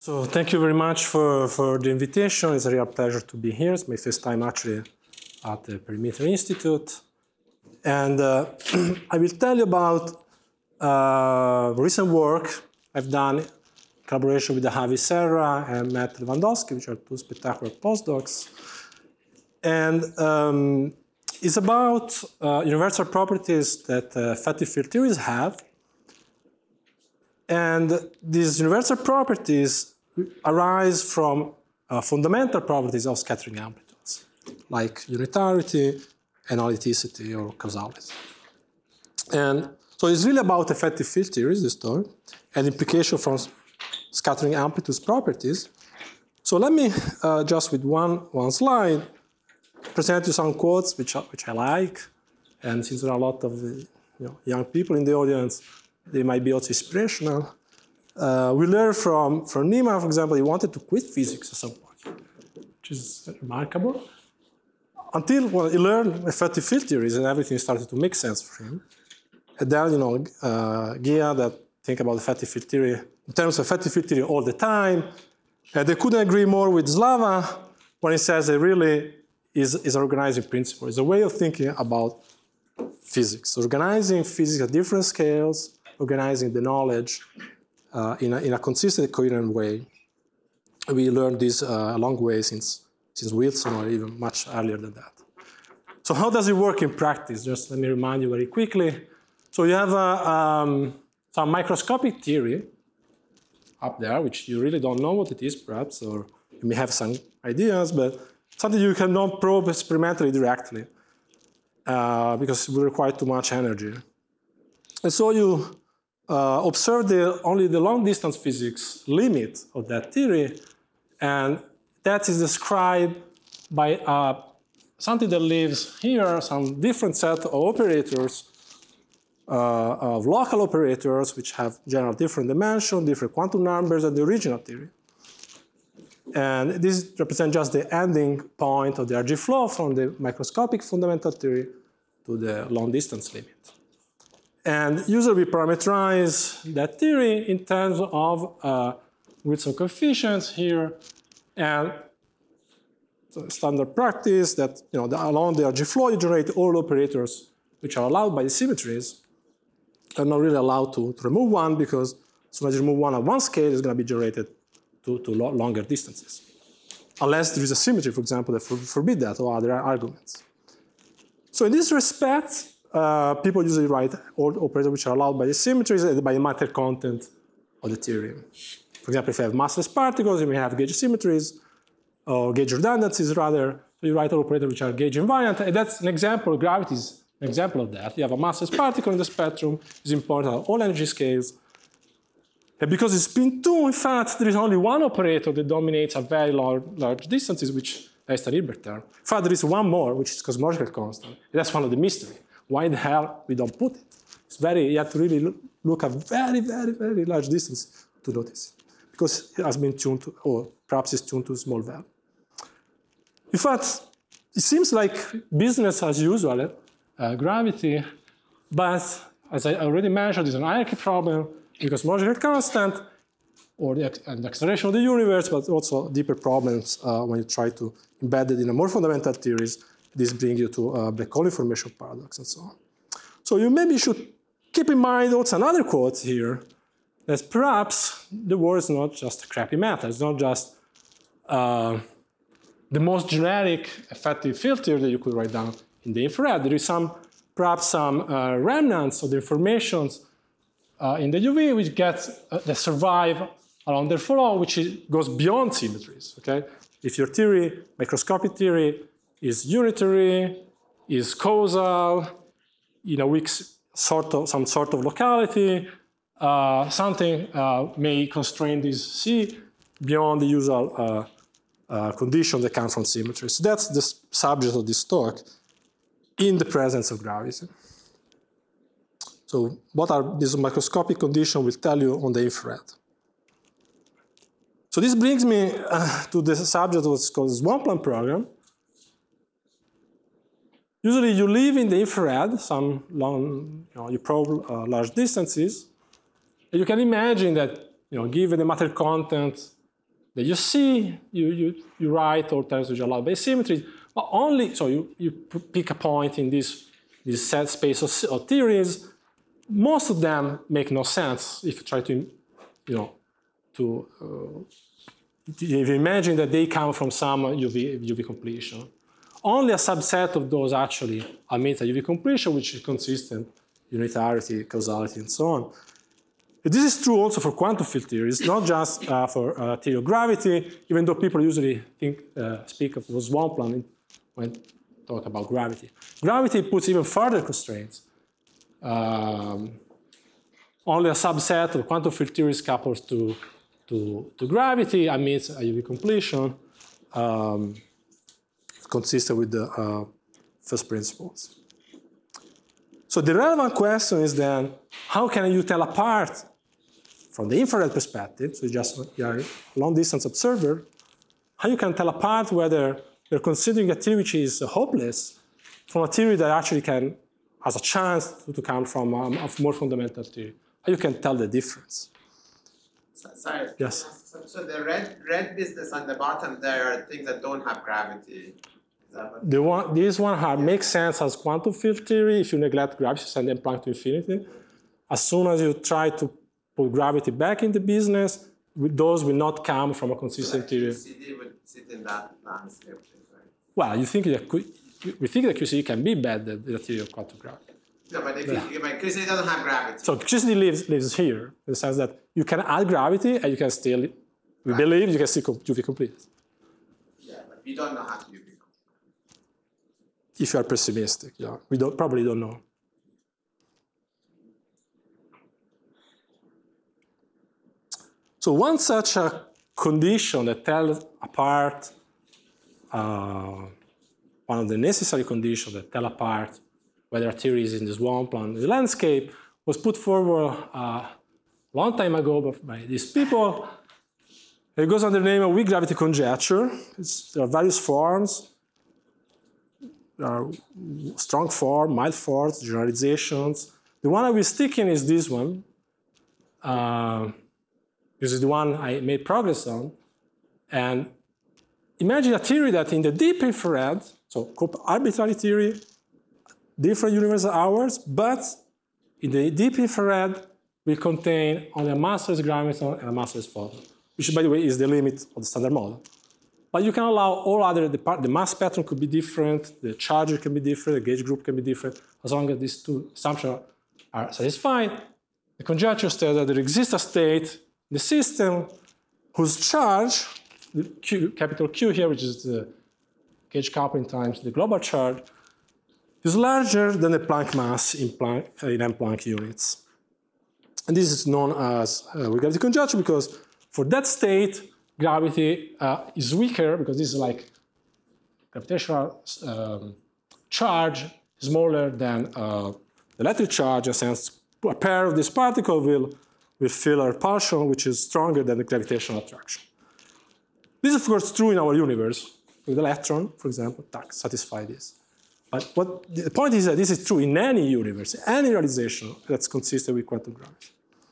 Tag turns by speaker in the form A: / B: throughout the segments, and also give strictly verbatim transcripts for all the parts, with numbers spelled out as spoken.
A: So thank you very much for, for the invitation. It's a real pleasure to be here. It's my first time actually at the Perimeter Institute. And uh, I will tell you about uh, recent work I've done in collaboration with Avi Serra and Matt Lewandowski, which are two spectacular postdocs. And um, it's about uh, universal properties that uh, effective field theories have. And these universal properties arise from uh, fundamental properties of scattering amplitudes, like unitarity, analyticity, or causality. And so it's really about effective field theories, this story, and implication from scattering amplitudes properties. So let me uh, just with one, one slide present you some quotes which, which I like. And since there are a lot of the, you know, young people in the audience, they might be also inspirational. Uh, we learned from, from Niemann, for example, he wanted to quit physics at some point, which is remarkable. Until well, he learned effective field theories and everything started to make sense for him. And then, you know, uh, Gia that think about effective field theory in terms of effective field theory all the time. And they couldn't agree more with Slava when he says it really is, is an organizing principle. It's a way of thinking about physics, organizing physics at different scales, organizing the knowledge uh, in, a, in a consistent, coherent way. We learned this uh, a long way since, since Wilson, or even much earlier than that. So how does it work in practice? Just let me remind you very quickly. So you have a, um, some microscopic theory up there, which you really don't know what it is, perhaps, or you may have some ideas, but something you cannot probe experimentally directly uh, because it will require too much energy. And so you uh, observe the, only the long-distance physics limit of that theory, and that is described by uh, something that lives here, some different set of operators, uh, of local operators, which have general different dimensions, different quantum numbers than the original theory. And this represents just the ending point of the R G flow from the microscopic fundamental theory to the long-distance limit. And usually we parameterize that theory in terms of uh, Wilson coefficients here, and standard practice that, you know, the, along the R G flow you generate all operators which are allowed by the symmetries. Are not really allowed to, to remove one, because as soon as you remove one at one scale, it's going to be generated to, to lo longer distances. Unless there is a symmetry, for example, that for, forbid that, or other arguments. So in this respect, uh, people usually write all operators which are allowed by the symmetries and by the matter content of the theorem. For example, if you have massless particles, you may have gauge symmetries, or gauge redundancies rather. So you write all operators which are gauge invariant, and that's an example. Gravity is an example of that. You have a massless particle in the spectrum, it's important at all energy scales. And because it's spin two, in fact, there is only one operator that dominates at very large, large distances, which is the Hilbert term. In fact, there is one more, which is cosmological constant. That's one of the mystery. Why the hell we don't put it? It's very, you have to really look, look at very, very, very large distance to notice it. Because it has been tuned to, or perhaps it's tuned to a small value. In fact, it seems like business as usual, uh, gravity, but as I already mentioned, it's an hierarchy problem, because cosmological constant, or the, and the acceleration of the universe, but also deeper problems uh, when you try to embed it in a more fundamental theories. This brings you to uh, black hole information paradox and so on. So you maybe should keep in mind also another quote here, that perhaps the world is not just a crappy matter. It's not just uh, the most generic effective field theory that you could write down in the infrared. There is some, perhaps some uh, remnants of the informations Uh, in the U V, which gets uh, that survive along their flow, which is, goes beyond symmetries. Okay, if your theory, microscopic theory, is unitary, is causal, in a weak sort of some sort of locality, uh, something uh, may constrain this C beyond the usual uh, uh, conditions that come from symmetries. So that's the subject of this talk, in the presence of gravity. So what are these microscopic conditions will tell you on the infrared. So this brings me uh, to the subject of what's called the Swampland program. Usually you live in the infrared, some long, you know, you probe uh, large distances. And you can imagine that, you know, given the matter content that you see, you, you, you write all terms which are allowed by symmetry, but only, so you, you pick a point in this, this set space of, of theories. Most of them make no sense if you try to, you know, to, uh, if you imagine that they come from some U V, U V completion. Only a subset of those actually admit a U V completion, which is consistent, unitarity, causality, and so on. But this is true also for quantum field theories, not just uh, for uh, theory of gravity, even though people usually think, uh, speak of Swampland when talk about gravity. Gravity puts even further constraints. Um, only a subset of quantum field theories couples to, to, to gravity admits a U V completion, um, consistent with the uh, first principles. So the relevant question is then, how can you tell apart from the infrared perspective, so you just you are a long distance observer, how you can tell apart whether you're considering a theory which is hopeless from a theory that actually can, has a chance to, to come from um, a more fundamental theory. How you can tell the difference.
B: So, sorry.
A: Yes.
B: So, so the red red business on the bottom there are things that don't have gravity. Is that what
A: The one, this one have, makes sense as quantum field theory if you neglect gravity, send them Planck to infinity. As soon as you try to put gravity back in the business, those will not come from a consistent
B: like
A: theory.
B: Q C D would sit in that landscape, right?
A: Well, you think that we think that Q C D can be bad at the theory of quantum gravity.
B: No, but if yeah. you, but Q C D doesn't have gravity.
A: So Q C D lives, lives here in the sense that you can add gravity and you can still, we right. believe you can still U V complete.
B: Yeah, but we don't know how to U V complete.
A: If you are pessimistic, yeah, we don't probably don't know. So one such a condition that tells apart, uh, one of the necessary conditions that tell apart whether a theory is in the swampland, the landscape, was put forward uh, a long time ago by these people. It goes under the name of weak gravity conjecture. It's, there are various forms. There are strong form, mild forms, generalizations. The one I will stick in is this one. Uh, This is the one I made progress on. And imagine a theory that in the deep infrared, so arbitrary theory, different universal hours, but in the deep infrared, we contain only a massless graviton and a massless photon, which, by the way, is the limit of the standard model. But you can allow all other, the, part, the mass pattern could be different, the charger can be different, the gauge group can be different, as long as these two assumptions are satisfied. The conjecture says that there exists a state the system whose charge, the Q, capital Q here, which is the gauge coupling times the global charge, is larger than the Planck mass in, Planck, in M Planck units. And this is known as uh, weak gravity conjecture because for that state, gravity uh, is weaker because this is like gravitational um, charge smaller than uh, the electric charge, in a sense, a pair of this particle will will fill a repulsion which is stronger than the gravitational attraction. This is, of course, true in our universe. With the electron, for example, satisfy this. But what, the point is that this is true in any universe, any realization that's consistent with quantum gravity.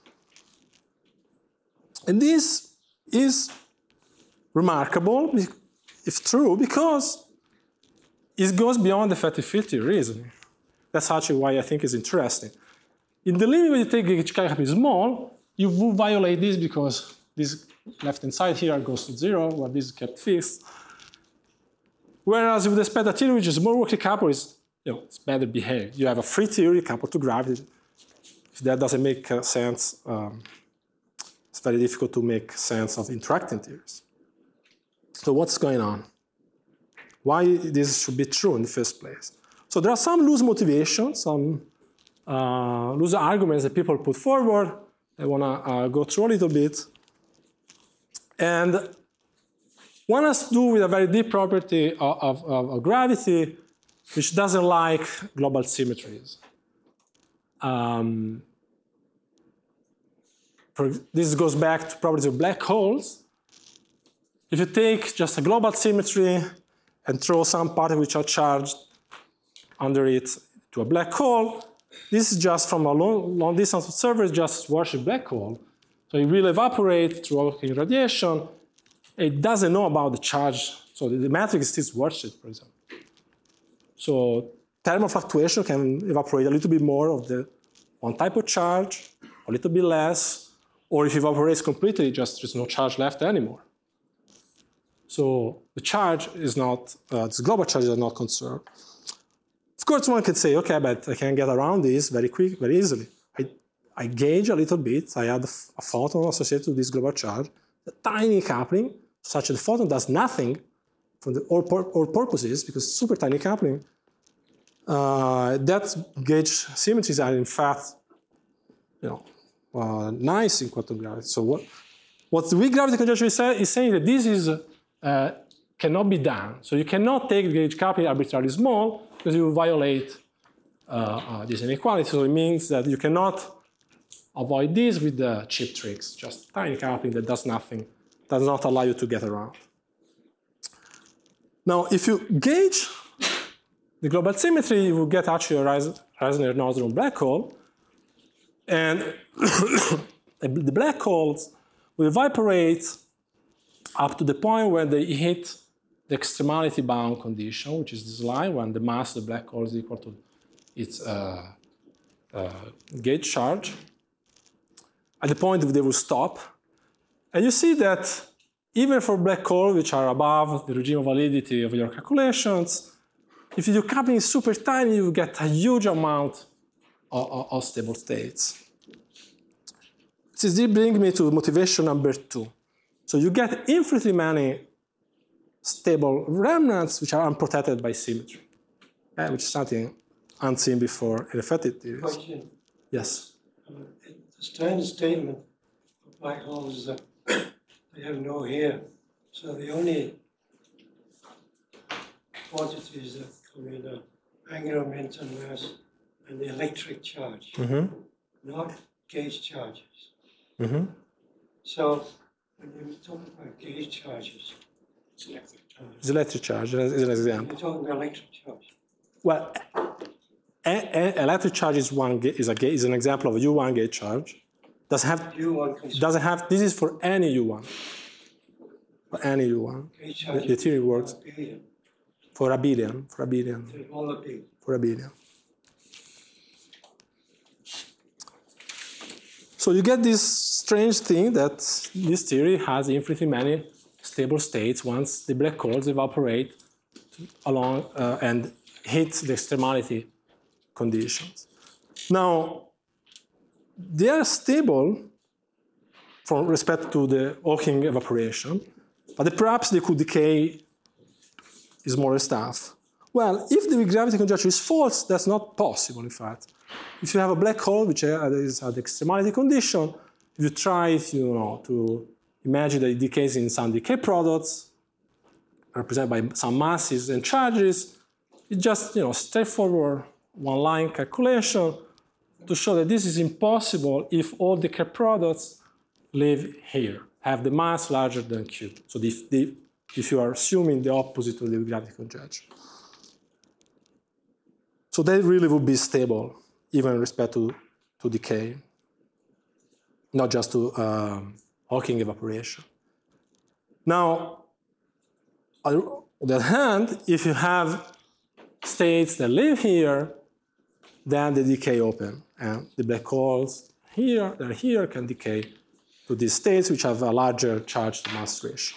A: And this is remarkable, if true, because it goes beyond effective field theory reasoning. That's actually why I think it's interesting. In the limit when you take gauge cap is small, you will violate this because this left-hand side here goes to zero, while this is kept fixed. Whereas with the spectral theory, which is more weakly coupled, is you know, it's better behaved. You have a free theory coupled to gravity. If that doesn't make uh, sense, um, it's very difficult to make sense of interacting theories. So what's going on? Why this should be true in the first place? So there are some loose motivations, some uh, loose arguments that people put forward. I want to uh, go through a little bit. And one has to do with a very deep property of, of, of gravity, which doesn't like global symmetries. Um, for, this goes back to properties of black holes. If you take just a global symmetry and throw some particles which are charged under it to a black hole, this is just from a long, long distance observer, just watch a black hole. So it will evaporate through Hawking radiation. it doesn't know about the charge. So the, the matrix is still worth it, for example. So thermal fluctuation can evaporate a little bit more of the one type of charge, a little bit less, or if it evaporates completely, just there's no charge left anymore. So the charge is not, uh, this global charges are not conserved. Of course, one could say, okay, but I can get around this very quick, very easily. I, I gauge a little bit, I add a photon associated to this global charge, a tiny coupling, such that the photon does nothing for the, all, pur all purposes, because super tiny coupling. Uh, that gauge symmetries are in fact, you know, uh, nice in quantum gravity. So what, what the weak gravity conjecture is, say, is saying that this is uh, cannot be done. So you cannot take the gauge coupling arbitrarily small because you violate uh, uh, this inequality. So it means that you cannot avoid this with the cheap tricks, just tiny coupling that does nothing, does not allow you to get around. Now, if you gauge the global symmetry, you will get actually a Reisner-Nordström black hole. And the black holes will evaporate up to the point where they hit the extremality bound condition, which is this line when the mass of the black hole is equal to its uh, uh, gauge charge. At the point they will stop. And you see that even for black holes which are above the regime of validity of your calculations, if your coupling is super tiny, you get a huge amount of, of, of stable states. This brings me to motivation number two. So you get infinitely many stable remnants which are unprotected by symmetry, okay? Which is something unseen before in effective theories.
C: Question.
A: Yes?
C: Uh, the standard statement for black holes is that they have no hair. So the only quantities that come in are angular momentum mass and the electric charge,
A: Mm-hmm.
C: not gauge charges.
A: Mm-hmm.
C: So when you talk about gauge charges,
A: It's electric charge is an example.
C: you're talking about electric charge.
A: Well, a, a, electric charge is one is a is an example of a U one gauge charge. Doesn't have
C: U one consider
A: doesn't have. This is for any U one. For any U one.
C: gauge charges.
A: The theory works
C: for a billion,
A: for a billion. For a billion.
C: to all a big.
A: For a billion. So you get this strange thing that this theory has infinitely many stable states once the black holes evaporate along uh, and hit the extremality conditions. Now, they are stable from respect to the Hawking evaporation, but perhaps they could decay smaller stuff. Well, if the gravity conjecture is false, that's not possible, in fact. If you have a black hole which is at the extremality condition, if you try you know, to imagine that it decays in some decay products, represented by some masses and charges, it's just you know, straightforward one-line calculation to show that this is impossible if all decay products live here, have the mass larger than Q. So if, the, if you are assuming the opposite of the gravity conjecture. So they really would be stable, even in respect to, to decay, not just to um, Hawking evaporation. Now, on the other hand, if you have states that live here, then they decay open. And the black holes here, that are here, can decay to these states which have a larger charge to mass ratio.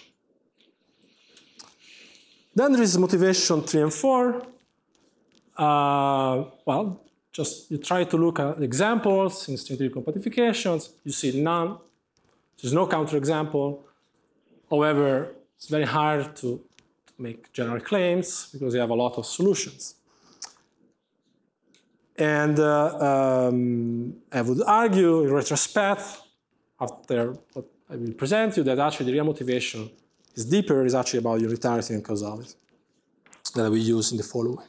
A: Then there is motivation three and four. Uh, well, just you try to look at examples in string theory compactifications. You see none. There's no counterexample. However, it's very hard to make general claims because you have a lot of solutions. And uh, um, I would argue in retrospect, after what I will present you, that actually the real motivation is deeper, is actually about unitarity and causality that we use in the following.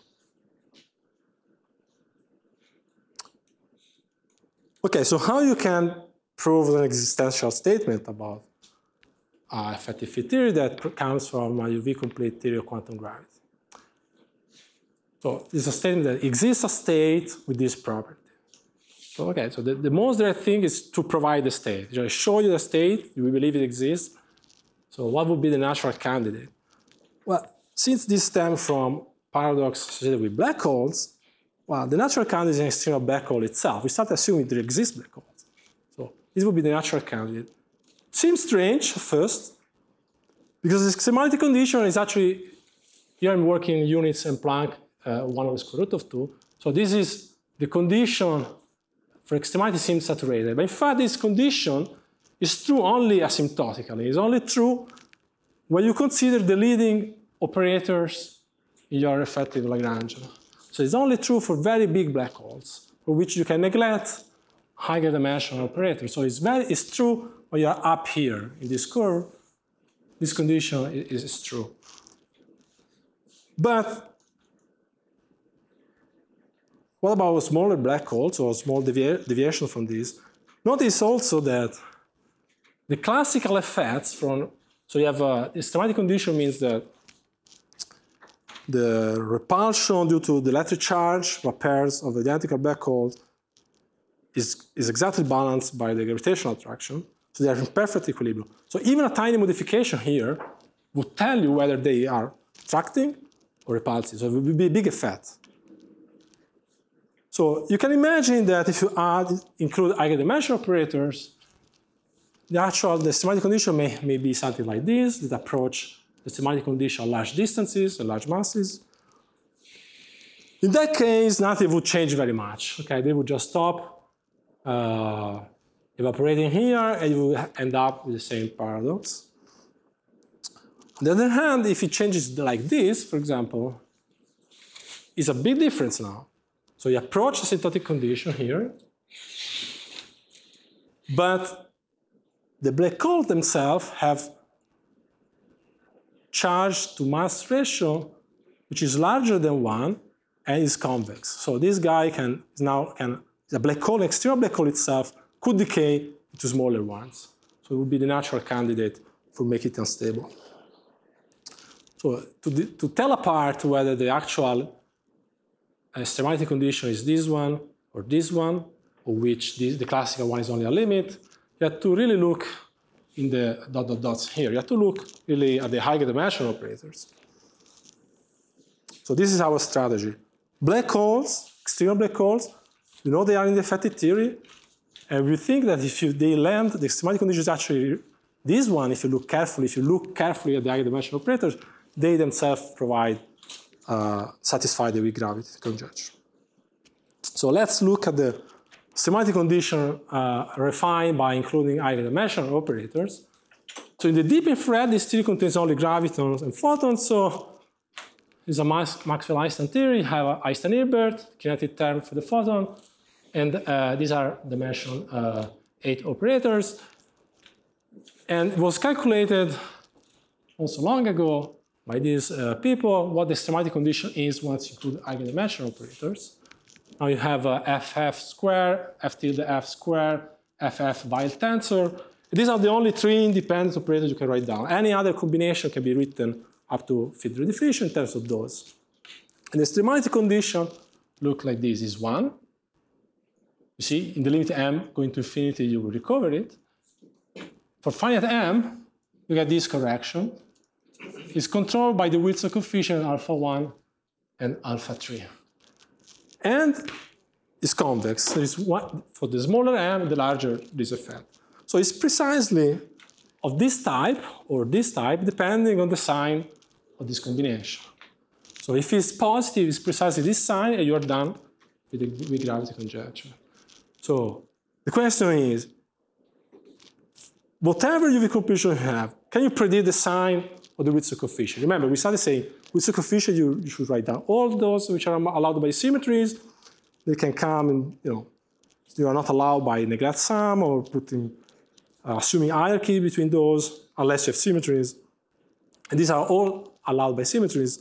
A: Okay, so how you can prove an existential statement about uh, effective field theory that comes from a U V-complete theory of quantum gravity? So it's a statement that exists a state with this property. So okay, so the, the most direct thing is to provide the state. Just show you the state, you believe it exists. So what would be the natural candidate? Well, since this stems from paradox associated with black holes, well, the natural candidate is an external black hole itself. We start assuming there exist black holes. So this would be the natural candidate. Seems strange at first, because the extremality condition is actually, here I'm working in units and Planck, uh, one over the square root of two. So this is the condition for extremality seems saturated. But in fact, this condition is true only asymptotically. It's only true when you consider the leading operators in your effective Lagrangian. So it's only true for very big black holes, for which you can neglect higher dimensional operators. So it's, very, it's true when you're up here in this curve. This condition is, is true. But what about smaller black holes or small devi deviation from this? Notice also that the classical effects from, so you have a, the extremality condition means that the repulsion due to the electric charge of pairs of identical black holes is, is exactly balanced by the gravitational attraction. So they are in perfect equilibrium. So even a tiny modification here would tell you whether they are attracting or repulsive. So it would be a big effect. So you can imagine that if you add, include eigendimensional operators, the actual, the extremality condition may, may be something like this, that approach the extremality condition at large distances and large masses. In that case, nothing would change very much. Okay, they would just stop uh, evaporating here, and you will end up with the same paradox. On the other hand, if it changes like this, for example, it's a big difference now. So you approach the asymptotic condition here, but the black holes themselves have charge to mass ratio, which is larger than one, and is convex. So this guy can now can the black hole, the external black hole itself, could decay into smaller ones. So it would be the natural candidate for making it unstable. So to, to tell apart whether the actual extremality condition is this one or this one, or which this, the classical one is only a limit, you have to really look in the dot dot dots here. You have to look really at the higher dimensional operators. So this is our strategy. Black holes, external black holes, you know they are in the effective theory, and we think that if you, they land, the extremality condition is actually this one, if you look carefully, if you look carefully at the higher dimensional operators, they themselves provide, uh, satisfy the weak gravity conjecture. So let's look at the extremality condition uh, refined by including eigendimensional operators. So in the deep infrared, this theory contains only gravitons and photons. So it's a Maxwell-Einstein theory. You have Einstein-Hilbert, kinetic term for the photon, and uh, these are dimension uh, eight operators. And it was calculated also long ago by these uh, people what the extremality condition is once you include eigendimensional operators. Now you have uh, F F square, F tilde F square, F F Weyl tensor. These are the only three independent operators you can write down. Any other combination can be written up to Friedrich definition in terms of those. And the extremality condition look like this is one. You see, in the limit m going to infinity, you will recover it. For finite m, you get this correction. It's controlled by the Wilson coefficient alpha one and alpha three. And it's convex. There is one, for the smaller m, the larger this effect. So it's precisely of this type or this type, depending on the sign of this combination. So if it's positive, it's precisely this sign, and you're done with the weak gravity conjecture. So the question is, whatever U V completion you have, can you predict the sign of the Wilson coefficient? Remember, we started saying Wilson coefficient, you, you should write down all those which are allowed by symmetries. They can come and, you know, you are not allowed by neglect sum or putting, uh, assuming hierarchy between those, unless you have symmetries. And these are all allowed by symmetries.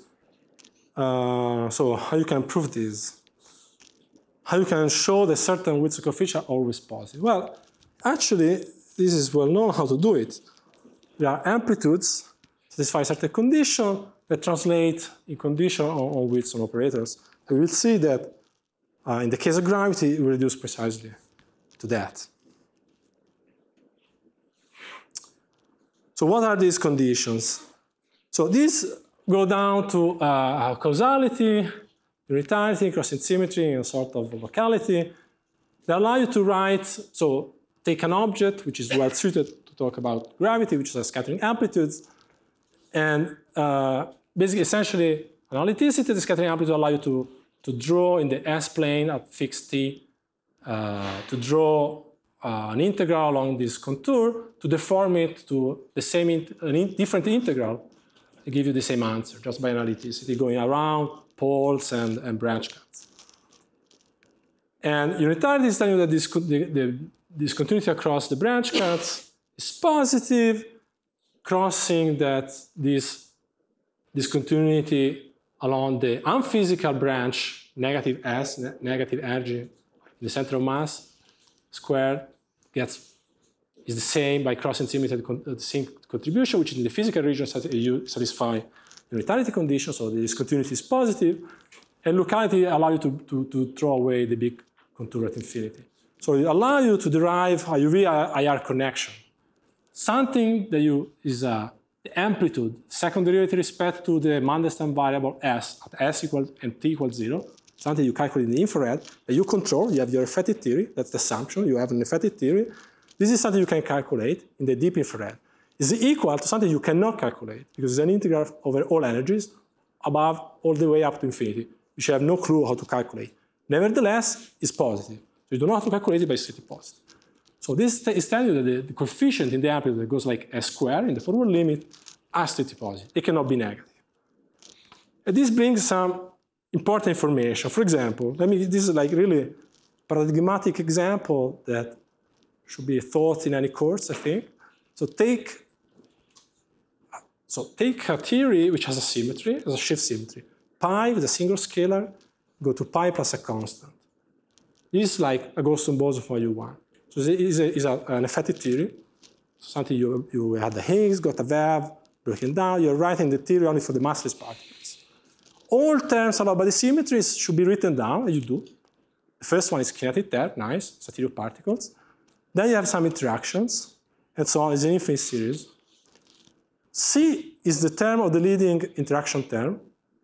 A: Uh, so how you can prove this? How you can show that certain Wilson coefficients are always positive? Well, actually, this is well known how to do it. There are amplitudes satisfy certain condition that translate in condition on, on Wilson operators. And we'll see that uh, in the case of gravity, it will reduce precisely to that. So So what are these conditions? So these go down to uh, causality, unitarity, crossing symmetry, and sort of locality. They allow you to write, so take an object which is well suited to talk about gravity, which is scattering amplitudes, and uh, basically essentially analyticity, the scattering amplitude allow you to, to draw in the S-plane at fixed t, uh, to draw uh, an integral along this contour, to deform it to the same, in, an in, different integral, to give you the same answer, just by analyticity, going around poles and, and branch cuts. And unitarity is telling you that this, the, the, this continuity across the branch cuts is positive, crossing that this discontinuity along the unphysical branch, negative S, ne negative energy in the center of mass squared, gets is the same by crossing symmetry at the same contribution, which in the physical region satisfy unitarity conditions, so the discontinuity is positive, and locality allow you to, to, to throw away the big contour at infinity. So it allows you to derive a U V I R connection, something that you is a the amplitude, second derivative respect to the Mandelstam variable S at S equals and T equals zero, something you calculate in the infrared, that you control, you have your effective theory, that's the assumption, you have an effective theory. This is something you can calculate in the deep infrared. It's equal to something you cannot calculate, because it's an integral over all energies above all the way up to infinity, which you have no clue how to calculate. Nevertheless, it's positive. So you don't know how to calculate it, but it's pretty positive. So this is telling you that the, the coefficient in the amplitude that goes like S squared in the forward limit are strictly positive. It cannot be negative. And this brings some important information. For example, let me, this is like really paradigmatic example that should be thought in any course, I think. So take, so take a theory which has a symmetry, has a shift symmetry. Pi with a single scalar, go to pi plus a constant. This is like a Gaussian boson for U one. So it is, a, is a, an effective theory. So something you, you had the Higgs, got a wave, broken down, you're writing the theory only for the massless particles. All terms allowed by the symmetries should be written down, and you do. The first one is kinetic term, nice, stereo particles. Then you have some interactions, and so on. It's an infinite series. C is the term of the leading interaction term.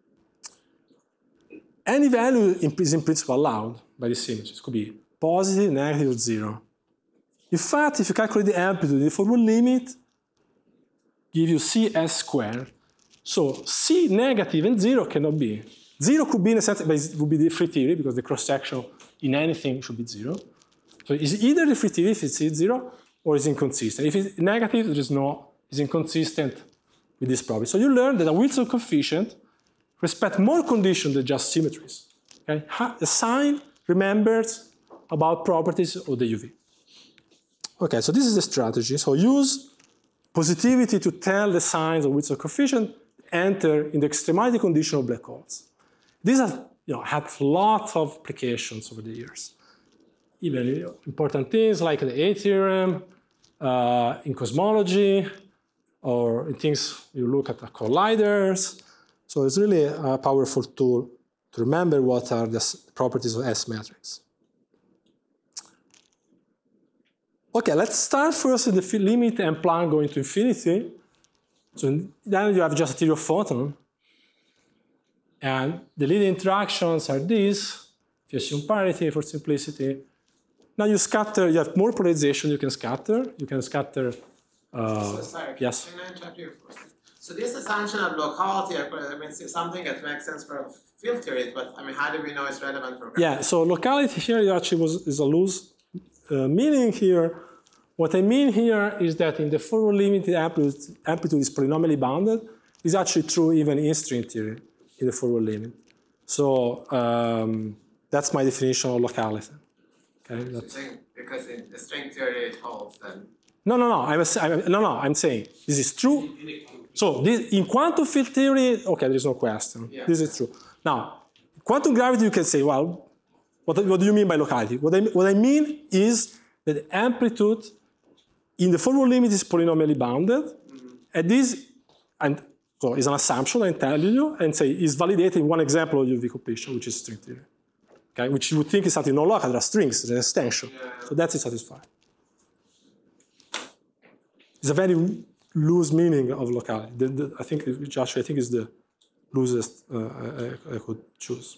A: Any value is in principle allowed by the symmetries. It could be positive, negative, or zero. In fact, if you calculate the amplitude, the forward limit give you C S squared. So C negative and zero cannot be. Zero could be in a sense, but it would be the free theory because the cross-section in anything should be zero. So it's either the free theory if it's zero or it's inconsistent. If it's negative, there is no, it's inconsistent with this property. So you learn that a Wilson coefficient respects more conditions than just symmetries. Okay? The sign remembers about properties of the U V. Okay, so this is the strategy. So use positivity to tell the signs of Wilson coefficient enter in the extremality condition of black holes. These have you know, had lots of applications over the years. Even you know, important things like the A theorem uh, in cosmology, or in things you look at the colliders. So it's really a powerful tool to remember what are the properties of S matrix. Okay, let's start first with the limit and Planck going to infinity. So then you have just a theory of photon. And the leading interactions are these. If you assume parity for simplicity. Now you scatter, you have more polarization, you can scatter. You can scatter. Uh,
B: so, sorry,
A: yes.
B: Can I interrupt you for a second? So this assumption of locality, I mean, it's something that makes sense for field theory, but I mean, how do we know it's relevant for gravity?
A: Yeah, so locality here actually was, is a loose uh, meaning here. What I mean here is that in the forward limit, the amplitude, amplitude is polynomially bounded. It's actually true even in string theory in the forward limit. So um, that's my definition of locality. Okay, that's,
B: so because in the string theory it holds then.
A: No, no, no. I'm, I'm, no, no. I'm saying this is true. So this, in quantum field theory, okay, there is no question. Yeah. This is true. Now, quantum gravity, you can say, well, what, what do you mean by locality? What I, what I mean is that the amplitude in the forward limit is polynomially bounded, mm-hmm. and this, and so is an assumption I tell you, and say is validated in one example of U V completion, which is string theory. Okay, which you would think is something non local, there are strings, there's an extension. Yeah. So that's it satisfied. It's a very loose meaning of locality. The, the, I think, which actually I think is the loosest uh, I, I could choose.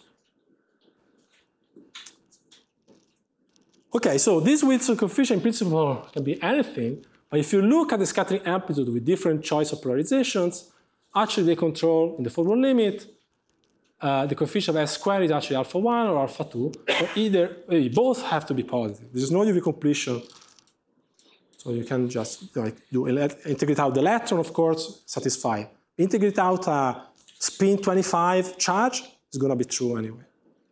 A: Okay, so this Wilson coefficient in principle can be anything, but if you look at the scattering amplitude with different choice of polarizations, actually they control in the forward limit, uh, the coefficient of S squared is actually alpha one or alpha two, or either, they both have to be positive. There's no U V completion, so you can just like do integrate out the electron, of course, satisfy. Integrate out a spin twenty-five charge is going to be true anyway.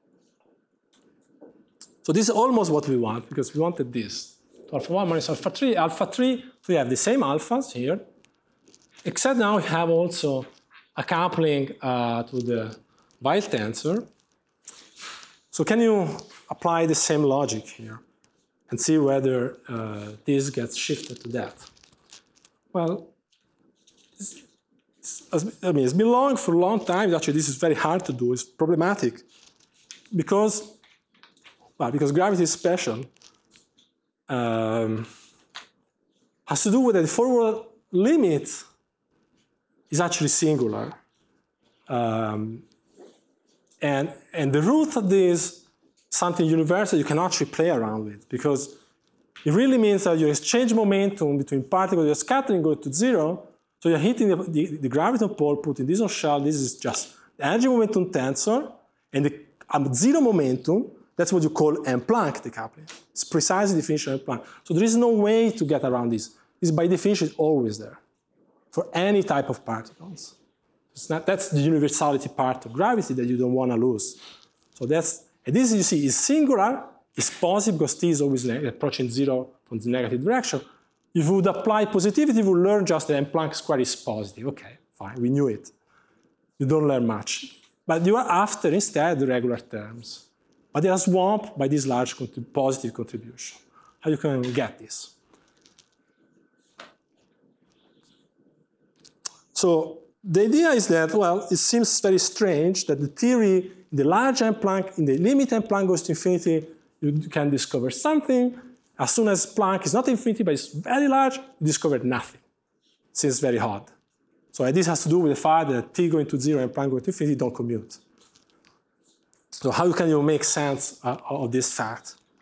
A: So this is almost what we want, because we wanted this. Alpha one minus alpha three. Alpha three, we have the same alphas here, except now we have also a coupling uh, to the Weil tensor. So can you apply the same logic here and see whether uh, this gets shifted to that? Well, it's, it's, I mean, it's been long for a long time. Actually, this is very hard to do. It's problematic because, well, because gravity is special. Um, has to do with that the forward limit is actually singular. Um, and, and the root of this something universal you can actually play around with, because it really means that your exchange momentum between particles you're scattering goes to zero, so you're hitting the, the, the graviton pole, putting this on shell. This is just the energy momentum tensor, and the um, zero momentum, that's what you call M-Planck decoupling. It's precisely the definition of M-Planck. So there is no way to get around this. This by definition is always there for any type of particles. It's not, that's the universality part of gravity that you don't want to lose. So that's, and this you see is singular, is positive because T is always approaching zero from the negative direction. If you would apply positivity, you would learn just that M-Planck square is positive. Okay, fine, we knew it. You don't learn much. But you are after instead the regular terms. But they are swamped by this large contrib- positive contribution. How you can get this? So the idea is that, well, it seems very strange that the theory, in the large M-Planck, in the limit M-Planck goes to infinity, you can discover something. As soon as Planck is not infinity, but it's very large, you discover nothing. It seems very odd. So this has to do with the fact that T going to zero and Planck going to infinity don't commute. So how can you make sense uh, of this fact?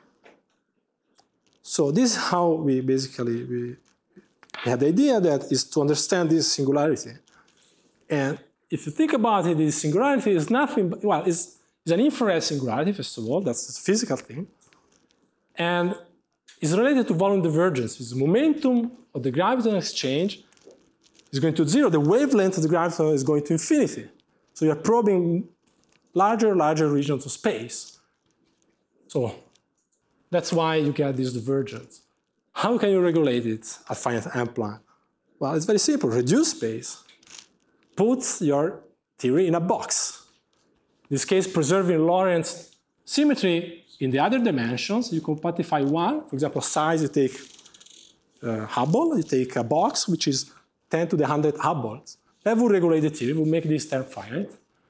A: So this is how we basically, we, we had the idea that is to understand this singularity. And if you think about it, this singularity is nothing but, well, it's, it's an infrared singularity, first of all, that's a physical thing. And it's related to volume divergence. It's the momentum of the graviton exchange is going to zero. The wavelength of the graviton is going to infinity. So you're probing larger, larger regions of space. So that's why you get this divergence. How can you regulate it at finite M-Planck? Well, it's very simple. Reduce space. Put your theory in a box. In this case, preserving Lorentz symmetry in the other dimensions. You compactify one. For example, size, you take uh, Hubble. You take a box, which is ten to the one hundred Hubbles. That will regulate the theory. Will make this term finite.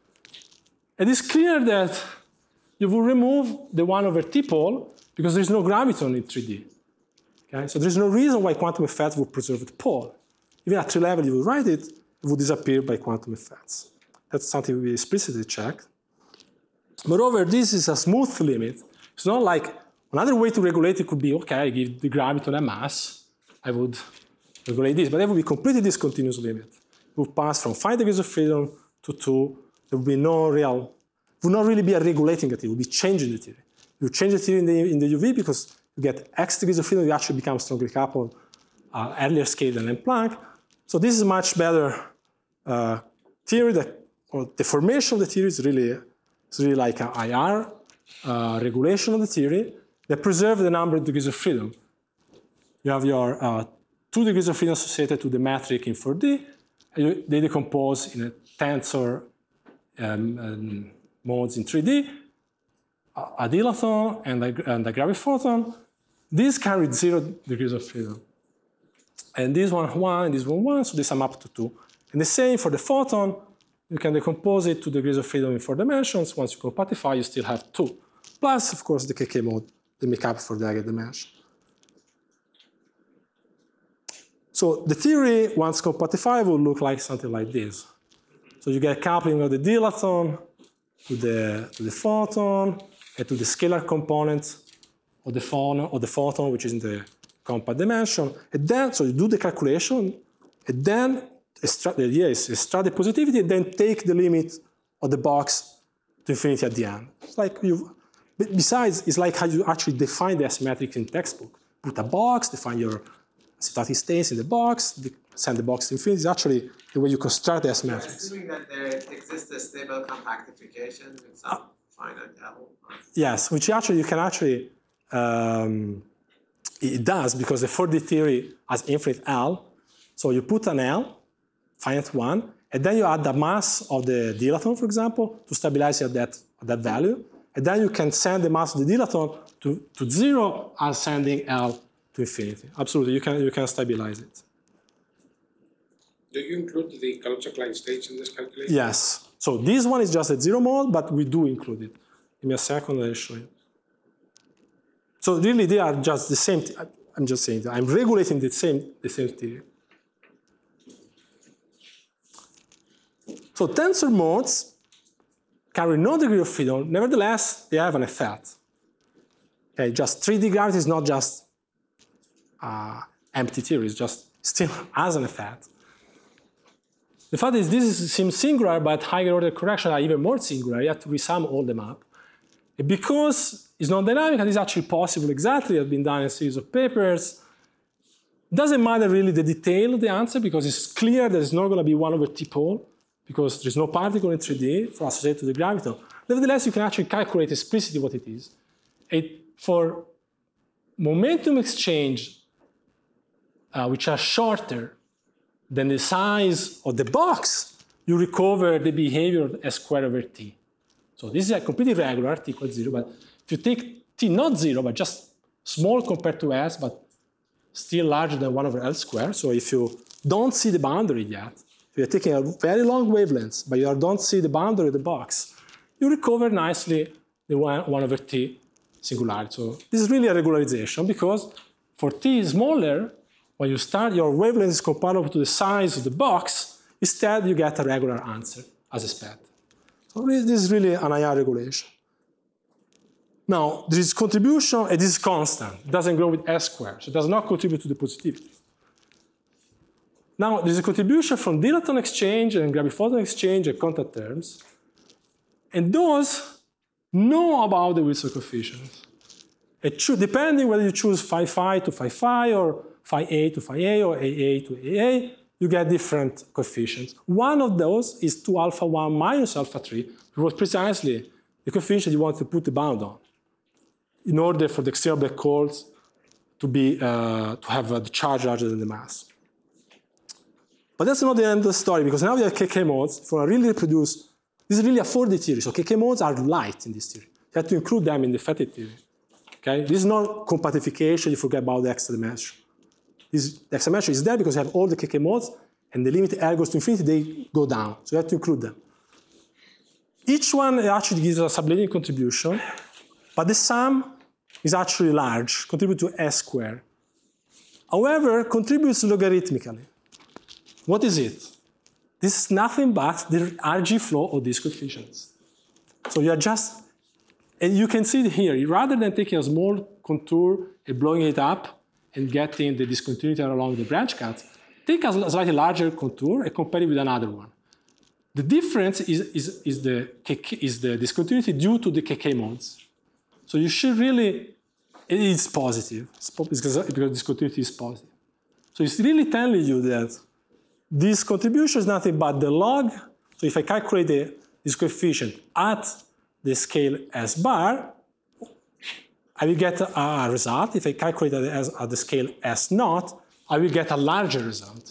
A: It is clear that you will remove the one over T pole because there's no graviton in three D. Okay? So there's no reason why quantum effects will preserve the pole. Even at three level, you will write it, it will disappear by quantum effects. That's something we explicitly checked. Moreover, this is a smooth limit. It's not like another way to regulate it could be, okay, I give the graviton a mass, I would regulate this, but that would be completely discontinuous limit. It would pass from five degrees of freedom to two. There would be no real, it would not really be a regulating the theory, it would be changing the theory. You change the theory in the, in the U V because you get X degrees of freedom, you actually become strongly coupled uh, earlier scale than M-Planck. So this is much better uh, theory that, or the formation of the theory is really, it's really like an I R uh, regulation of the theory that preserves the number of degrees of freedom. You have your uh, two degrees of freedom associated to the metric in four D, and you, they decompose in a tensor um, um, modes in three D, a dilaton and a, and a graviphoton. These carry zero degrees of freedom. And this one, one, and this one, one, so they sum up to two. And the same for the photon, you can decompose it to degrees of freedom in four dimensions. Once you compactify, you still have two. Plus, of course, the K K mode, they make up for the other dimension. So the theory, once compactified, will look like something like this. So you get coupling of the dilaton to the, to the photon and to the scalar component of the photon, of the photon, which is in the compact dimension. And then, so you do the calculation, and then extract, the idea is extract the positivity, and then take the limit of the box to infinity at the end. It's like you. Besides, it's like how you actually define the asymmetrics in textbook. Put a box, define your asymptotic states in the box, send the box to infinity. It's actually the way you construct the asymmetrics.
B: Assuming that there exists a stable compactification with some uh, finite L.
A: Yes, which actually you can actually, um, it does, because the four D theory has infinite L. So you put an L, finite one, and then you add the mass of the dilaton, for example, to stabilize at that, at that value. And then you can send the mass of the dilaton to, to zero as sending L to infinity. Absolutely, you can, you can stabilize it.
D: Do you include the Kaluza-Klein states in this calculation?
A: Yes. So this one is just at zero mode, but we do include it. Give me a second, I'll show you. So really, they are just the same. I'm just saying that I'm regulating the same, the same theory. So tensor modes carry no degree of freedom. Nevertheless, they have an effect. Okay, just three D gravity is not just uh, empty theory, it's just still has an effect. The fact is, this is, seems singular, but higher order corrections are even more singular. You have to resum all them up. And because it's non-dynamic, and it's actually possible exactly, it's been done in a series of papers. It doesn't matter really the detail of the answer, because it's clear that it's not going to be one over T pole, because there's no particle in three D for associated to the graviton. Nevertheless, you can actually calculate explicitly what it is. It, for momentum exchange, uh, which are shorter than the size of the box, you recover the behavior of S squared over T. So this is a completely regular, T equals zero, but if you take T not zero, but just small compared to S, but still larger than one over L squared, so if you don't see the boundary yet, if you're taking a very long wavelength, but you don't see the boundary of the box, you recover nicely the one, one over T singularity. So this is really a regularization, because for T smaller, when you start, your wavelength is comparable to the size of the box. Instead, you get a regular answer, as expected. So this is really an I R regulation. Now, there is contribution, and this is constant. It doesn't grow with S squared, so it does not contribute to the positivity. Now, there's a contribution from dilaton exchange and graviphoton exchange and contact terms. And those know about the Wilson coefficient. It should, depending whether you choose phi phi to phi phi or phi A to phi A or A A to A A, you get different coefficients. One of those is two alpha one minus alpha three, which was precisely the coefficient you want to put the bound on in order for the external black holes to, be, uh, to have uh, the charge larger than the mass. But that's not the end of the story, because now we have K K modes for really reproduce. This is really a four D theory, so K K modes are light in this theory. You have to include them in the Fetid theory. Okay? This is not compactification, you forget about the extra dimension. This, the extra dimension is there because you have all the K K modes, and the limit L goes to infinity, they go down. So you have to include them. Each one actually gives a sublinear contribution, but the sum is actually large, contribute to S squared. However, contributes logarithmically. What is it? This is nothing but the R G flow of these coefficients. So you are just, and you can see it here, rather than taking a small contour and blowing it up and getting the discontinuity along the branch cuts, take a slightly larger contour and compare it with another one. The difference is, is, is, the, K K, is the discontinuity due to the K K modes. So you should really, it is positive, it's because, because discontinuity is positive. So it's really telling you that this contribution is nothing but the log. So if I calculate the, this coefficient at the scale S bar, I will get a, a result. If I calculate it as, at the scale S naught, I will get a larger result.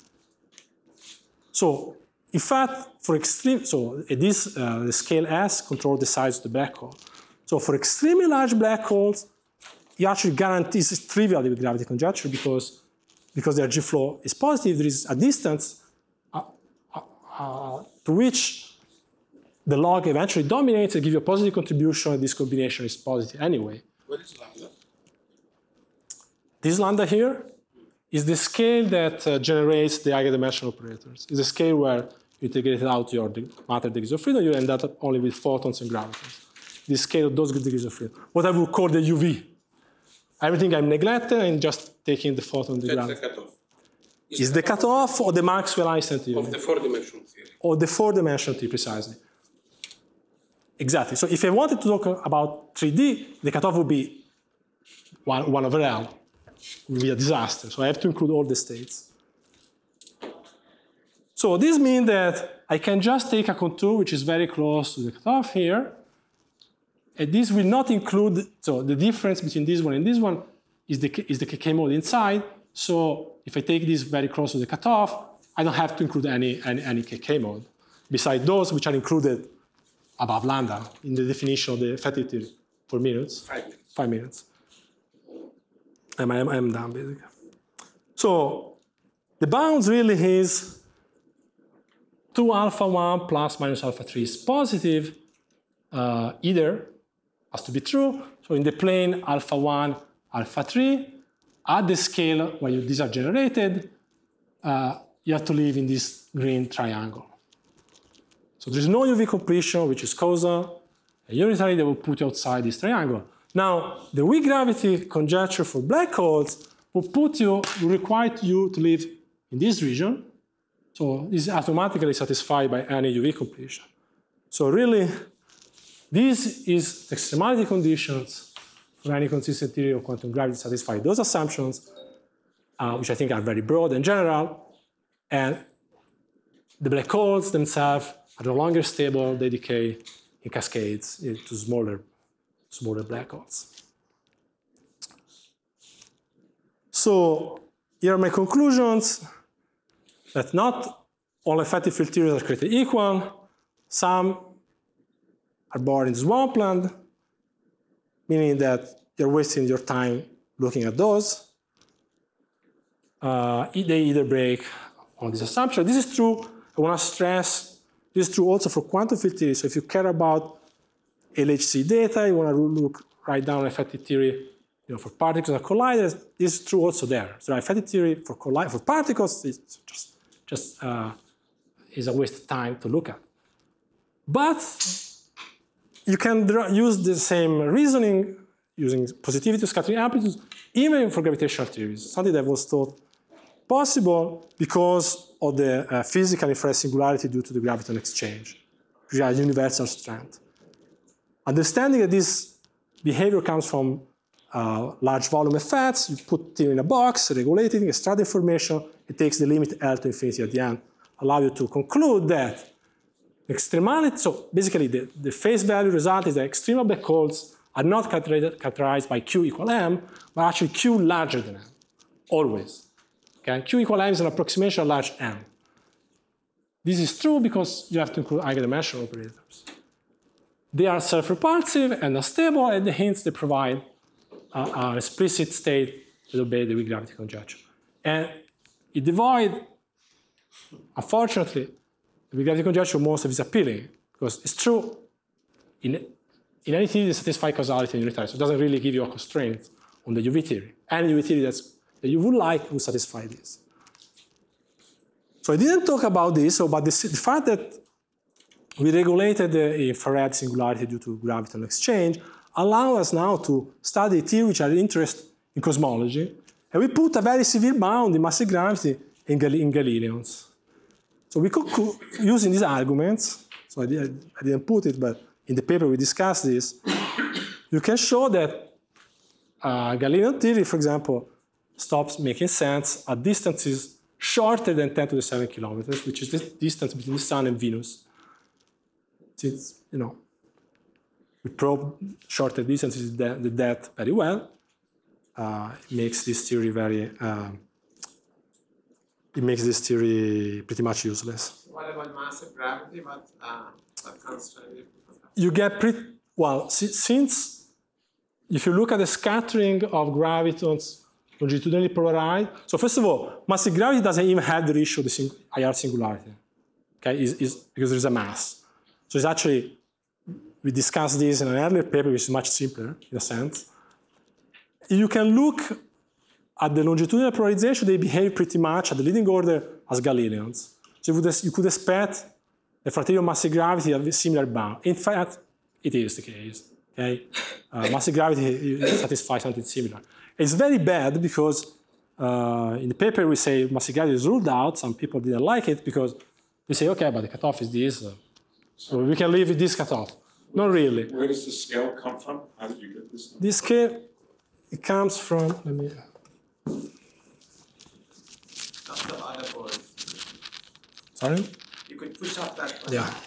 A: So in fact, for extreme, so this uh, the scale S controls the size of the black hole. So for extremely large black holes, you actually guarantee this is trivial with gravity conjecture because because the R G flow is positive, there is a distance uh, uh, uh, to which the log eventually dominates and gives you a positive contribution, and this combination is positive anyway.
D: What is lambda?
A: This lambda here is the scale that uh, generates the eigendimensional operators. It's the scale where you integrate out your matter degrees of freedom, you end up only with photons and gravitons. The scale of those degrees of freedom. What I would call the U V. Everything I'm neglecting and just taking the photon and the
D: That's the
A: gravity.
D: cutoff.
A: Is the cutoff or the Maxwell-Einstein theory?
D: Of the four-dimensional theory.
A: Or the four-dimensional theory, precisely. Exactly. So if I wanted to talk about three D, the cutoff would be one, one over L. It would be a disaster. So I have to include all the states. So this means that I can just take a contour which is very close to the cutoff here. And this will not include, so the difference between this one and this one is the, is the K K mode inside. So if I take this very close to the cutoff, I don't have to include any, any, any K K mode, besides those which are included above lambda in the definition of the effective theory for minutes.
D: Five minutes.
A: Five minutes. I'm, I'm, I'm done, basically. So the bounds really is two alpha one plus minus alpha three is positive, uh, either has to be true. So in the plane alpha one, alpha three, at the scale where you, these are generated, uh, you have to live in this green triangle. So there's no U V completion, which is causal, and unitary that will put you outside this triangle. Now, the weak gravity conjecture for black holes will put you, will require you to live in this region. So this is automatically satisfied by any U V completion. So really, this is extremality conditions for any consistent theory of quantum gravity satisfy those assumptions, uh, which I think are very broad and general. And the black holes themselves are no longer stable. They decay in cascades into smaller, smaller black holes. So here are my conclusions, that not all effective field theories are created equal. Some are born in swampland, meaning that you're wasting your time looking at those. Uh, they either break on this assumption. This is true, I want to stress, this is true also for quantum field theory. So if you care about L H C data, you want to look, write down effective theory you know, for particles and colliders, this is true also there. So effective theory for, colli for particles is just, just uh, is a waste of time to look at. But you can use the same reasoning using positivity scattering amplitudes, even for gravitational theories, something that was thought possible because of the uh, physical infrared singularity due to the graviton exchange, which are universal strength. Understanding that this behavior comes from uh, large volume effects, you put it in a box, regulating, extract information, it takes the limit L to infinity at the end, allow you to conclude that extremality, so basically the, the face value result is that extremal black holes are not characterized by Q equal M, but actually Q larger than M, always. Okay? Q equal M is an approximation of large M. This is true because you have to include eigendimensional operators. They are self-repulsive and unstable, and the hints they provide uh, are an explicit state that obey the weak gravity conjecture. And it devoid, unfortunately, the weak gravity conjecture most of is appealing because it's true in, in any theory that satisfies causality and unitary, so it doesn't really give you a constraint on the U V theory. Any U V theory that's, that you would like would satisfy this. So I didn't talk about this, so, but the, the fact that we regulated the infrared singularity due to graviton exchange allow us now to study theories which are of interest in cosmology, and we put a very severe bound in massive gravity in, Gal in Galileans. So we could, using these arguments, so I, did, I didn't put it, but in the paper we discussed this, you can show that uh, Galilean theory, for example, stops making sense at distances shorter than ten to the seven kilometers, which is the distance between the Sun and Venus. Since, you know, we probe shorter distances than that very well, uh, it makes this theory very, um, it makes this theory pretty much useless.
B: What about massive gravity? What, uh, what constraint?
A: You get pretty, well, si since if you look at the scattering of gravitons longitudinally polarized, so first of all, massive gravity doesn't even have the ratio of the sing I R singularity, okay, is, is because there's a mass. So it's actually, we discussed this in an earlier paper, which is much simpler in a sense. You can look at the longitudinal polarization, they behave pretty much at the leading order as Galileans. So you, would, you could expect a fraternity of massive gravity of a similar bound. In fact, it is the case. Okay? Uh, massive gravity satisfies something similar. It's very bad because uh, in the paper we say massive gravity is ruled out. Some people didn't like it because we say, okay, but the cutoff is this. Uh, so we can live with this cutoff. Not really.
E: Where does the scale come from? How did you get this?
A: This scale, it comes from, let me.
B: That's the other board.
A: Sorry?
B: You could push up that one.
A: Yeah.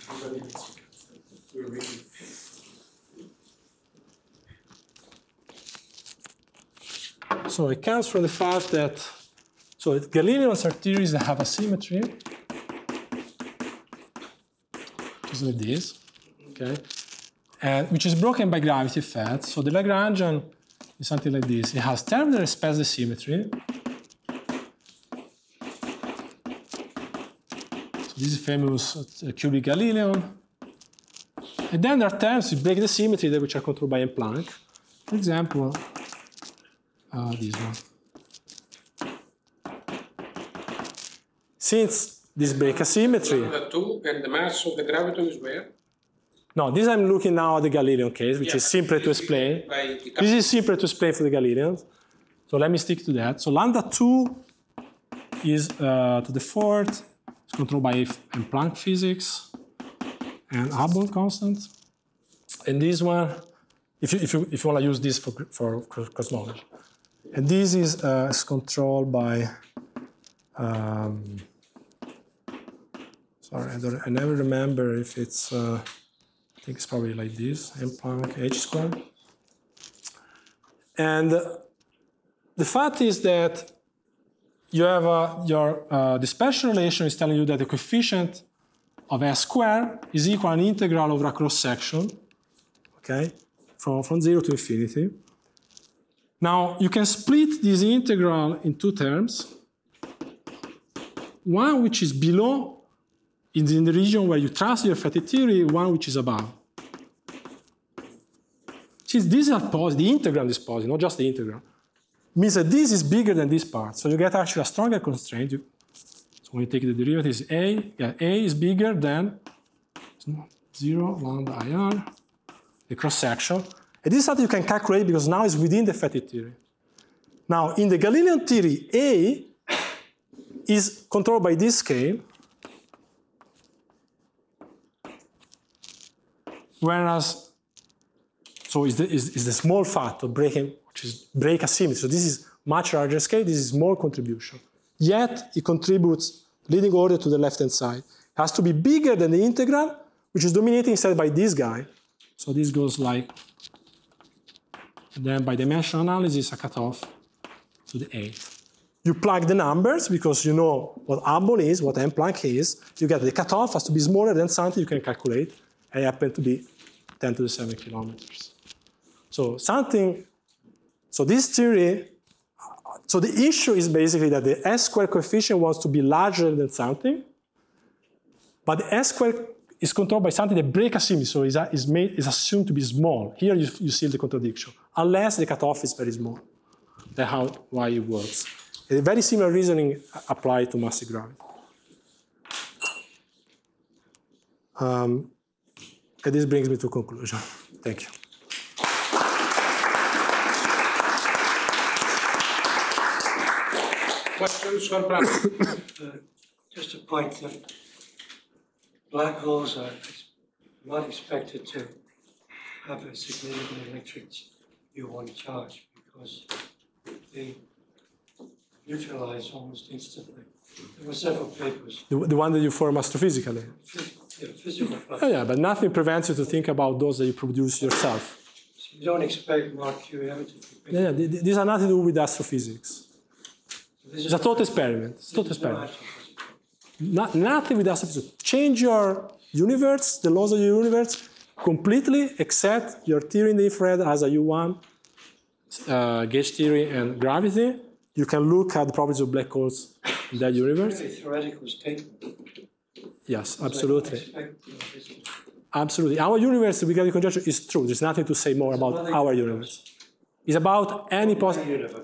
A: So it comes from the fact that, so Galileans are theories that have a symmetry, just like this, okay, and which is broken by gravity effect. So the Lagrangian is something like this. It has terms that respect the symmetry. So this is famous uh, cubic Galilean. And then there are terms that break the symmetry that which are controlled by M. Planck. For example, uh, this one. Since this break a symmetry.
D: The two and the mass of the graviton is where?
A: No, this I'm looking now at the Galilean case, which
D: Yeah,
A: is simpler to explain.
D: by the
A: This is simpler to explain for the Galileans. So let me stick to that. So lambda two is uh, to the fourth. It's controlled by M. Planck physics and Hubble constant. And this one, if you, if you, if you want to use this for, for cosmology. And this is, uh, is controlled by, um, sorry, I, don't, I never remember if it's, uh, I think it's probably like this, M Planck H squared. And the fact is that you have uh, your, uh, the special relation is telling you that the coefficient of S squared is equal to an integral over a cross section, okay, from, from zero to infinity. Now, you can split this integral in two terms. One which is below, is in the region where you trust your fatigue theory, one which is above. Since these are positive, the integrand is positive, not just the integral, means that this is bigger than this part. So you get actually a stronger constraint. You, so when you take the derivatives, A, yeah, A is bigger than zero lambda I R, the cross section. And this is something you can calculate because now it's within the fatigue theory. Now, in the Galilean theory, A is controlled by this scale, whereas, so is the, is, is the small factor breaking, which is break asymmetry. So this is much larger scale, this is small contribution. Yet, it contributes leading order to the left-hand side. It has to be bigger than the integral, which is dominated instead by this guy. So this goes like, and then by dimensional analysis, I cut off to the eighth. You plug the numbers because you know what Hubble is, what M Planck is. You get the cutoff has to be smaller than something you can calculate. And it happened to be ten to the seven kilometers. So something, so this theory, so the issue is basically that the S squared coefficient wants to be larger than something, but the S squared is controlled by something that breaks asymmetry, so is, is, made, is assumed to be small. Here you, you see the contradiction, unless the cutoff is very small. That's how, why it works. A very similar reasoning applied to massive gravity. Um, and this brings me to conclusion. Thank you.
D: Questions for Brian?
C: Uh, Just a point that black holes are not expected to have a significant electric U one charge because they neutralize almost instantly. There were several papers.
A: The, the one that you form astrophysically?
C: Phys- yeah, physical flux.
A: Oh, yeah, but nothing prevents you to think about those that you produce yourself.
C: So you don't expect Mark Curie ever to be
A: Yeah, yeah, these are nothing to do with astrophysics.
C: This
A: It's a thought experiment. It's a thought
C: this is no
A: experiment.
C: actual-
A: Not, nothing with astrophysics. Change your universe, the laws of your universe, completely, except your theory in the infrared has a U one, uh, gauge theory, and gravity. You can look at the properties of black holes in that universe.
C: Really theoretical statement.
A: Yes, absolutely.
C: It's like, you know, physics.
A: Absolutely. Our universe, the gravity conjecture, is true. There's nothing to say more about
C: Nothing
A: our
C: to
A: universe. It's about any
C: My
A: possible.
C: universe.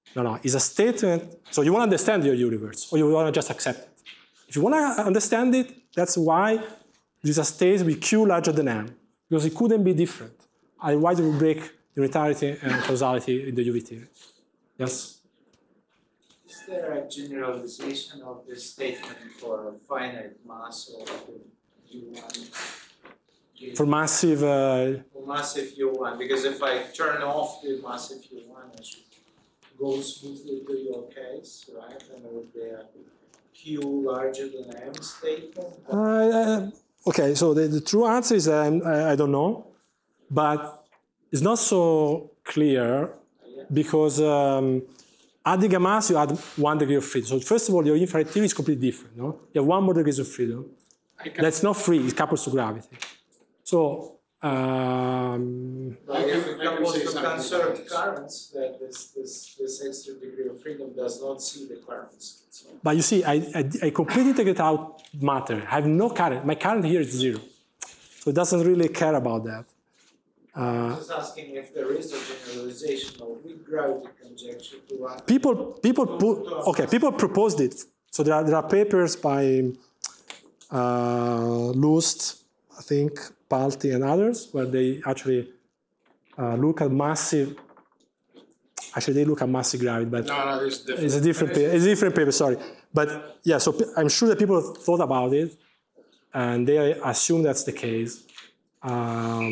A: No, no, it's a statement. So you want to understand your universe, or you want to just accept it. If you want to understand it, that's why there is a state with Q larger than M, because it couldn't be different. Otherwise, it would break unitarity and causality in the U V theory. Yes?
F: Is there a generalization of this statement for a finite mass of U one?
A: For massive... Uh,
F: For massive U one, because if I turn off the massive U one, I should go smoothly to your case, right? And it would be a Q larger than M statement.
A: uh, okay, so the, the true answer is um, I, I don't know, but it's not so clear because um, adding a mass, you add one degree of freedom. So first of all, your infrared theory is completely different. No? You have one more degrees of freedom. That's not free, it couples to gravity. So, um,
F: Like if it couples to conserved currents, that this, this, this extra degree of freedom does not see the currents. So.
A: But you see, I, I, I completely integrate out matter. I have no current. My current here is zero. So it doesn't really care about that. Uh,
F: I'm just asking if there is a generalization of weak gravity conjecture to one.
A: people, people put, okay, people proposed it. So there are, there are papers by uh, Lust, I think, Palti and others, where they actually uh, look at massive, actually they look at massive gravity, but
D: No, no, it's different.
A: it's a different paper, it's a different paper, sorry. But yeah, so I'm sure that people thought about it, and they assume that's the case. Um,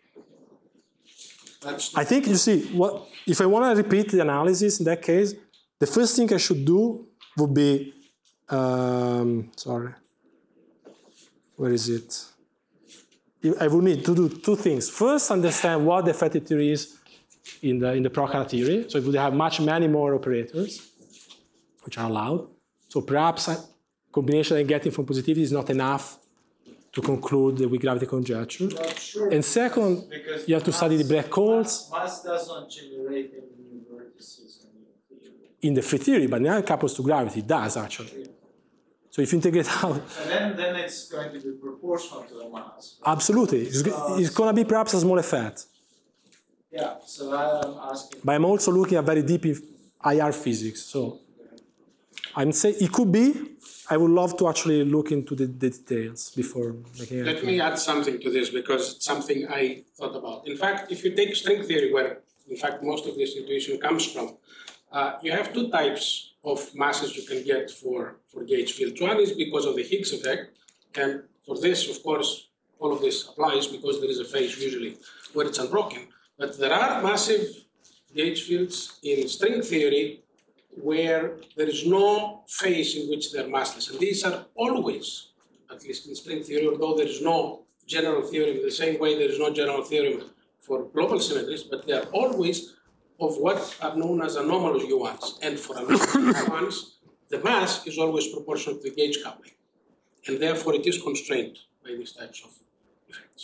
D: That's
A: I think, you see, what if I want to repeat the analysis in that case, the first thing I should do would be, um, sorry, where is it? I would need to do two things. First, understand what the effective theory is in the, in the Procala theory. So it would have much, many more operators, which are allowed. So perhaps a combination I'm getting from positivity is not enough to conclude the weak gravity conjecture.
F: Not sure.
A: And second,
F: Because
A: you have to study the black holes
F: Mass, mass does not generate any new vertices in your theory.
A: in the free theory, but now it couples to gravity. It does, actually. So if you integrate out,
F: And then, then it's going to be proportional to the mass.
A: absolutely, it's, it's going to be perhaps a small effect.
F: Yeah, so I'm asking.
A: But I'm also looking at very deep I R physics. So I'm saying it could be. I would love to actually look into the, the details before making
D: Let me add something to this because it's something I thought about. In fact, if you take string theory, where in fact most of this intuition comes from, uh, you have two types of masses you can get for, for gauge fields. One is because of the Higgs effect, and for this, of course, all of this applies because there is a phase usually where it's unbroken. But there are massive gauge fields in string theory where there is no phase in which they're massless. And these are always, at least in string theory, although there is no general theorem, the same way there is no general theorem for global symmetries, but they are always of what are known as anomalous U ones. And for anomalous U ones, the mass is always proportional to the gauge coupling. And therefore it is constrained by these types of effects.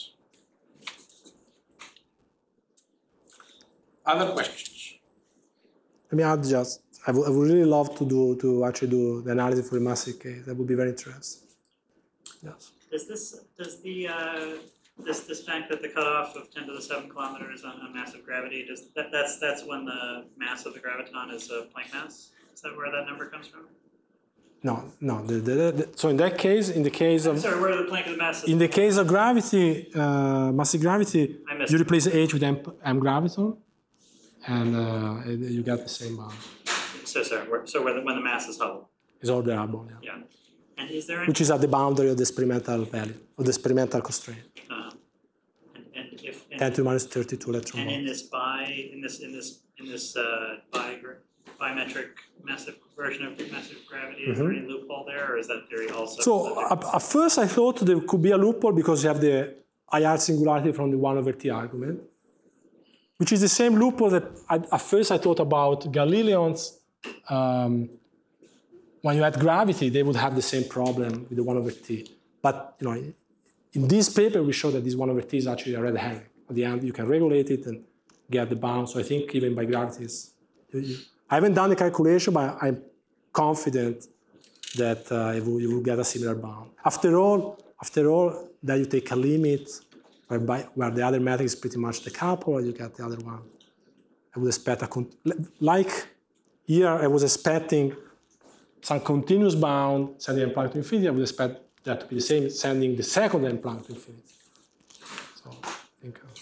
D: Other questions?
A: Let me add just, I would, I would really love to do, to actually do the analysis for a massive case. That would be very interesting. Yes.
G: Does this, does the, uh, this, this fact that the cutoff of ten to the seven kilometers on, on massive gravity, does that, that's, that's when the mass of the graviton is a Planck mass? Is that where that number comes from?
A: No, no. The, the, the, so in that case, in the case of,
G: Sorry, where the Planck of the mass is?
A: in the case of gravity, uh, massive gravity,
G: I missed
A: you
G: it.
A: replace H with M, M graviton, and uh, you get the same bound.
G: So sorry, where, so where the, when the mass is Hubble?
A: It's orderable, yeah.
G: Yeah. And is there any,
A: Which is at the boundary of the experimental value, of the experimental constraint.
G: uh, and, and if, and,
A: ten to the minus thirty-two electron
G: and in
A: volts.
G: this bi, in this, in this, in this, uh, bi, bimetric massive version of massive gravity, is there any loophole there, or is that theory also?
A: So at, at first I thought there could be a loophole because you have the I R singularity from the one over T argument, which is the same loophole that at, at first I thought about Galileans. Um, when you had gravity, they would have the same problem with the one over T. But you know, in this paper, we show that this one over T is actually a red herring. At the end, you can regulate it and get the bound. So I think even by gravity, is, you, you, I haven't done the calculation, but I'm confident that uh, you, will, you will get a similar bound. After all, after all, that you take a limit whereby, where the other metric is pretty much decoupled, or you get the other one. I would expect a, con like here I was expecting some continuous bound sending m-Planck to infinity. I would expect that to be the same sending the second m-Planck to infinity. So I think. Uh,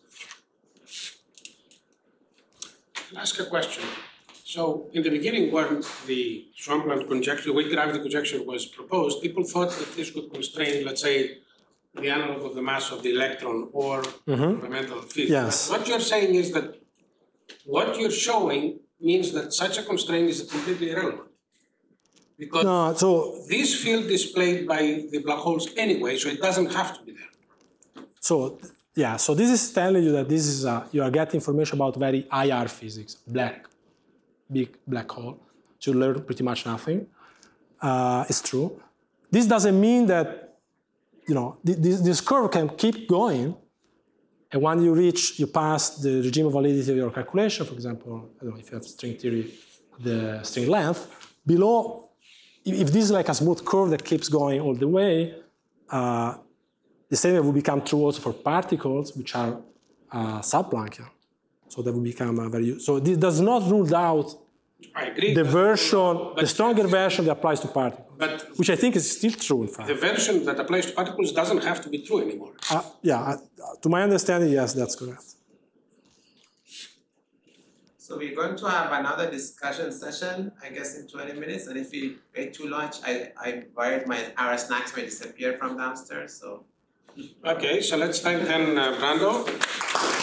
D: I'll ask a question. So in the beginning, when the Swampland conjecture, weak gravity conjecture was proposed, people thought that this could constrain, let's say, the analog of the mass of the electron or fundamental field.
A: Yes.
D: But what you're saying is that what you're showing means that such a constraint is completely irrelevant. Because
A: no, so
D: this field is played by the black holes anyway, so it doesn't have to be there.
A: So yeah, so this is telling you that this is a, you are getting information about very I R physics, black, big black hole. So you learn pretty much nothing. Uh, it's true. This doesn't mean that you know this, this curve can keep going, and when you reach, you pass the regime of validity of your calculation. For example, I don't know if you have string theory, the string length below. If this is like a smooth curve that keeps going all the way, uh, the same will become true also for particles, which are uh, sub-Planckian. So that will become a very. So this does not rule out
D: I agree.
A: the
D: but,
A: version,
D: but
A: the stronger version that applies to particles,
D: but
A: which I think is still true in fact.
D: the version that applies to particles doesn't have to be true anymore.
A: Uh, yeah, uh, to my understanding, yes, that's correct.
B: So we're going to have another discussion session, I guess, in twenty minutes. And if we wait too long, I, I worried my our snacks may disappear from downstairs. So.
D: Okay, so let's thank then uh, Brando.